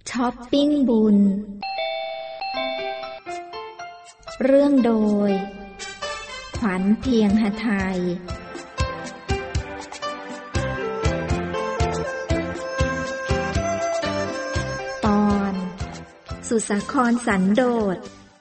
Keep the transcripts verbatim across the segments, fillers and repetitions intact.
ช้อปปิ้งบุญเรื่องโดยขวัญเพียงหไทยตอนสุสาครสันโดษ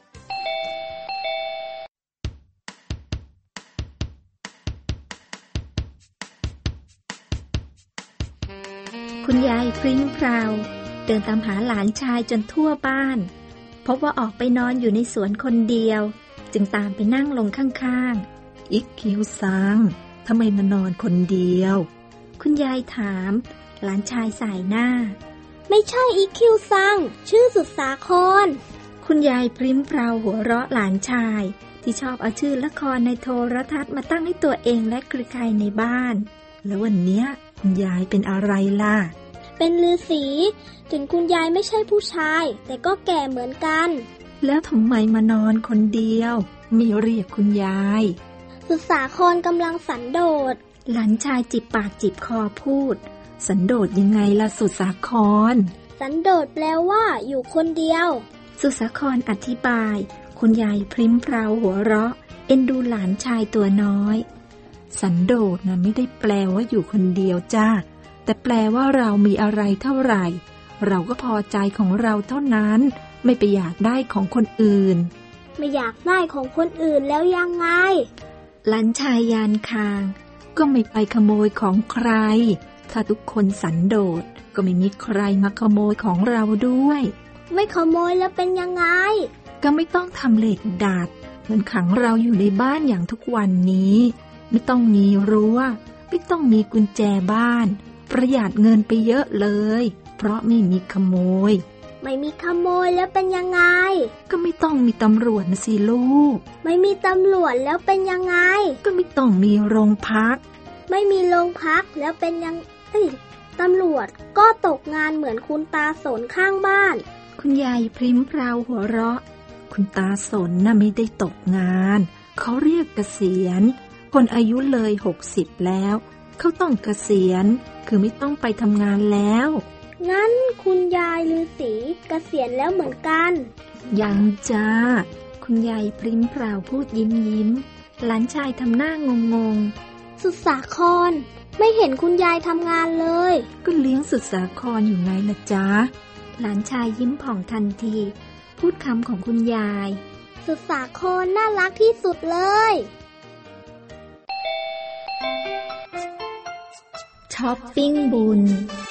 คุณยายพริ้งพราวเดินตามหาหลานชายจนทั่วบ้านพบว่าออกไปนอนอยู่ในสวนคนเดียวจึงตามไปนั่งลงข้างๆอิกคิวซังทำไมมานอนคนเดียวคุณยายถามหลานชายสายหน้าไม่ใช่อิกคิวซังชื่อสุดสาครคุณยายพริ้มพราวหัวเราะหลานชายที่ชอบเอาชื่อละครในโทรทัศน์มาตั้งให้ตัวเองและใครๆในบ้านแล้ววันเนี้ยคุณยายเป็นอะไรล่ะเป็นฤาษีถึงคุณยายไม่ใช่ผู้ชายแต่ก็แก่เหมือนกันแล้วทำไมมานอนคนเดียวไม่เรียกคุณยายสุดสาครกำลังสันโดษหลานชายจิบปากจิบคอพูดสันโดษยังไงล่ะสุดสาครสันโดษแปลว่าอยู่คนเดียวสุดสาครอธิบายคุณยายพริ้มพราวหัวเราะเอ็นดูหลานชายตัวน้อยสันโดษนะไม่ได้แปลว่าอยู่คนเดียวจ้าแต่แปลว่าเรามีอะไรเท่าไหร่เราก็พอใจของเราเท่านั้นไม่ไปอยากได้ของคนอื่นไม่อยากได้ของคนอื่นแล้วยังไงหลานชายยานคางก็ไม่ไปขโมยของใครถ้าทุกคนสันโดษก็ไม่มีใครมาขโมยของเราด้วยไม่ขโมยแล้วเป็นยังไงก็ไม่ต้องทำเหล็กดัดเหมือนขังเราอยู่ในบ้านอย่างทุกวันนี้ไม่ต้องมีรั้วไม่ต้องมีกุญแจบ้านประหยัดเงินไปเยอะเลยเพราะไม่มีขโมยไม่มีขโมยแล้วเป็นยังไงก็ไม่ต้องมีตำรวจนะสิลูกไม่มีตำรวจแล้วเป็นยังไงก็ไม่ต้องมีโรงพักไม่มีโรงพักแล้วเป็นยังเอ้ยตำรวจก็ตกงานเหมือนคุณตาสนข้างบ้านคุณยายพริ้มพราวหัวเราะคุณตาสนน่ะไม่ได้ตกงานเขาเรียกเกษียณคนอายุเลยหกสิบแล้วเขาต้องเกษียณคือไม่ต้องไปทำงานแล้วงั้นคุณยายฤาษีเกษียณแล้วเหมือนกันยังจ้าคุณยายพริ้มพราวพูดยิ้มยิ้มหลานชายทำหน้างงงสุดสาครไม่เห็นคุณยายทำงานเลยก็เลี้ยงสุดสาครอยู่ไงล่ะจ๊ะหลานชายยิ้มผ่องทันทีพูดคำของคุณยายสุดสาครน่ารักที่สุดเลยช้อปปิ้งบุญ